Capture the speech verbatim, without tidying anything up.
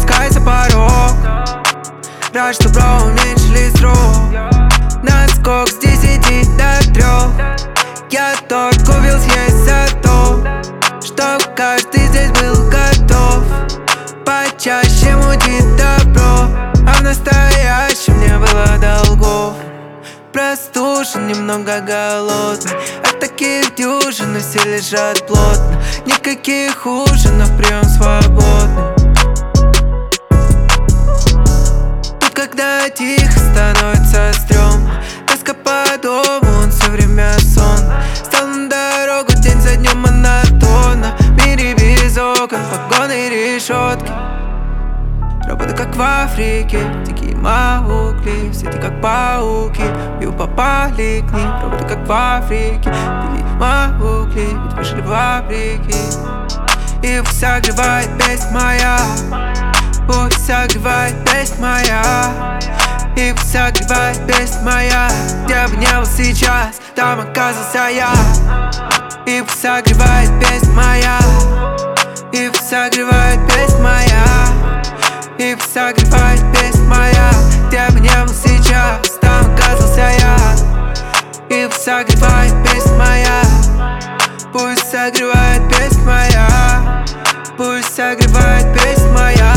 спускается порог. Рад, что бро уменьшили срок. Наскок с десяти до трех. Я торт купил съесть за то, чтоб каждый здесь был готов. Почаще мутит добро, а в настоящем не было долгов. Простужен, немного голодный, от таких дюжин все лежат плотно. Никаких ужинов, прием свободный. Тут когда тихо становится стрёмно, тоска по дому, он все время сон. Стал на дорогу день за днем монотонно. В мире без окон, погоны и решетки. Роботы как в Африке, дикие маугли. Все эти как пауки, и попали к ним. Роботы как в Африке, дикие маугли. Ведь выжили в Африке. И пусть согревает песнь моя, пусть согревает песнь моя. И пусть согревает песнь моя. Где бы не был сейчас, там оказался я. И пусть согревает песнь моя. И пусть согревает песнь моя. И пусть согревает песнь моя. Где бы не был сейчас, там оказался я. И пусть согревает песнь моя. Пусть согревает песнь моя. Пусть согревает песнь моя.